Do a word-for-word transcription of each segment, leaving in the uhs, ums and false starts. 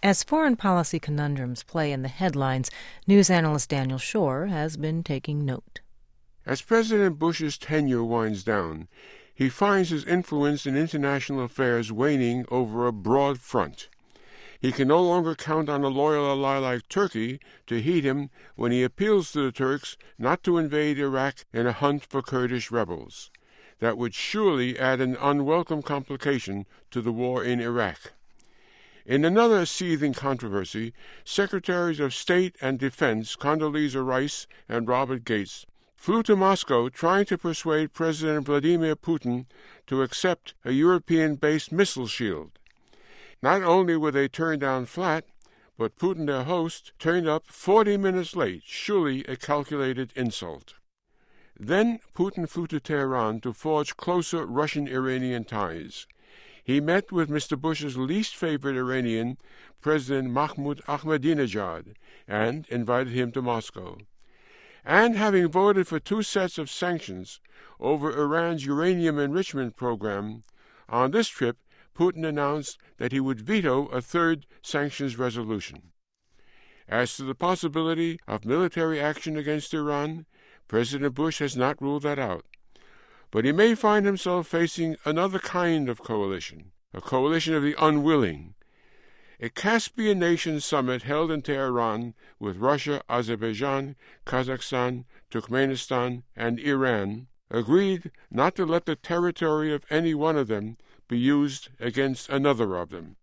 As foreign policy conundrums play in the headlines, news analyst Daniel Schorr has been taking note. As President Bush's tenure winds down, he finds his influence in international affairs waning over a broad front. He can no longer count on a loyal ally like Turkey to heed him when he appeals to the Turks not to invade Iraq in a hunt for Kurdish rebels. That would surely add an unwelcome complication to the war in Iraq. In another seething controversy, Secretaries of State and Defense Condoleezza Rice and Robert Gates flew to Moscow trying to persuade President Vladimir Putin to accept a European-based missile shield. Not only were they turned down flat, but Putin, their host, turned up forty minutes late, surely a calculated insult. Then Putin flew to Tehran to forge closer Russian-Iranian ties. He met with Mister Bush's least favorite Iranian, President Mahmoud Ahmadinejad, and invited him to Moscow. And having voted for two sets of sanctions over Iran's uranium enrichment program, on this trip Putin announced that he would veto a third sanctions resolution. As to the possibility of military action against Iran, President Bush has not ruled that out. But he may find himself facing another kind of coalition, a coalition of the unwilling. A Caspian nation summit held in Tehran with Russia, Azerbaijan, Kazakhstan, Turkmenistan, and Iran agreed not to let the territory of any one of them be used against another of them.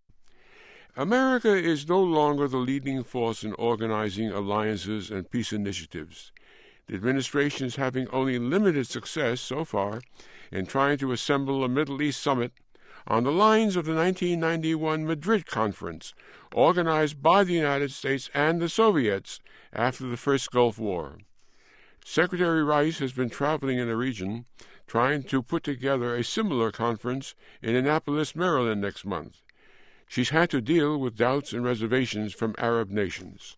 America is no longer the leading force in organizing alliances and peace initiatives. The administration is having only limited success so far in trying to assemble a Middle East summit on the lines of the nineteen ninety-one Madrid Conference, organized by the United States and the Soviets after the first Gulf War. Secretary Rice has been traveling in the region, trying to put together a similar conference in Annapolis, Maryland next month. She's had to deal with doubts and reservations from Arab nations.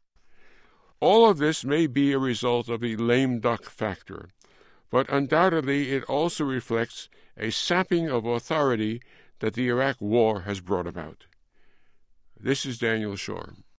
All of this may be a result of the lame duck factor, but undoubtedly it also reflects a sapping of authority that the Iraq War has brought about. This is Daniel Schorr.